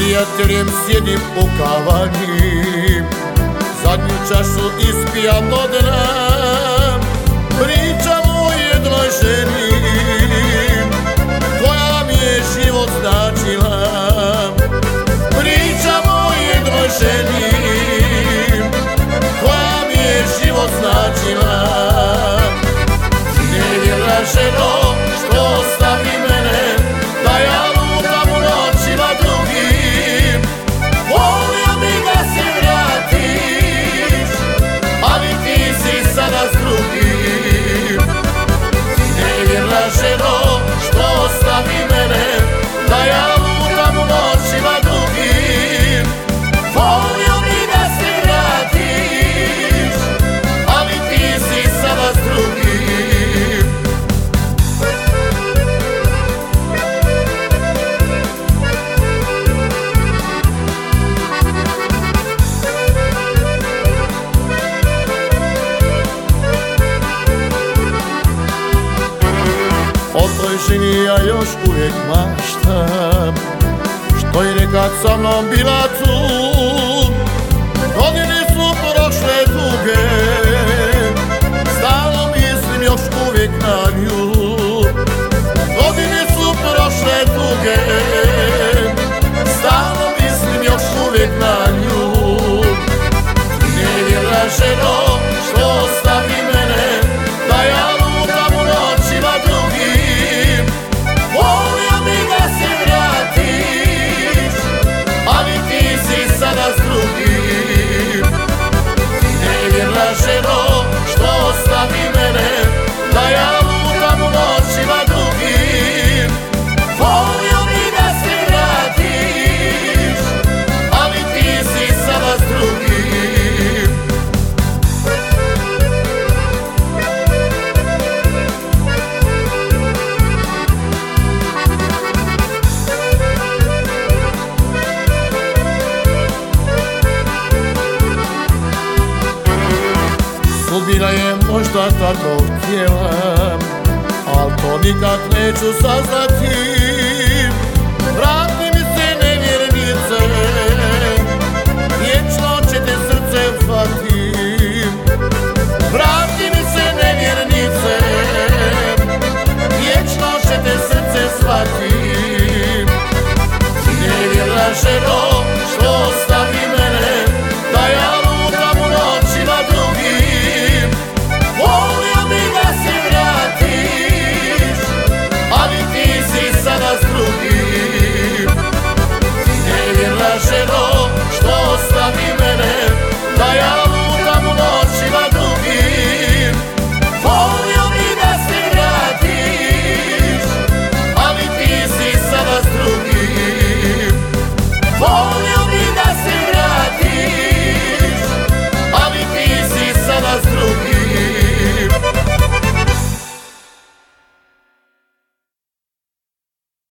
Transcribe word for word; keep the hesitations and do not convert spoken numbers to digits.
prijateljem sjedim u kavani, zadnju čašu ispijam do dna, pričam o jednoj ženi koja mi je život značila. Pričam o jednoj ženi koja mi je život značila. Nevjerna ženo što ostavi mene da ja lutam u noćima drugim. Volio bi da se vratiš, ali ti si sada s drugim. Nevjerna ženo što ostavi mene da ja lutam u noćima drugim. Volio bi da se vratiš, ali ti si sada s drugim. O toj ženi ja još uvijek maštam, što je nekad sa mnom bila tu. Godine su prošle duge, stalno mislim još uvijek na nju. Godine su prošle duge, stalno mislim još uvijek na nju. Nevjerna ženo što ostavi mene da ja lutam u noćima drugim. Volio bi da se vratiš, ali ti si sada s drugim. Nevjerna ženo što ostavi mene da ja lutam u noćima drugim. Volio bi da se vratiš, ali ti si sada s drugim. Sudbina je možda tako htjela, al to nikad neću saznati. Vrati mi se nevjernice, vječno će te srce zvati. Vrati mi se nevjernice, vječno će te srce zvati. Nevjerna ženo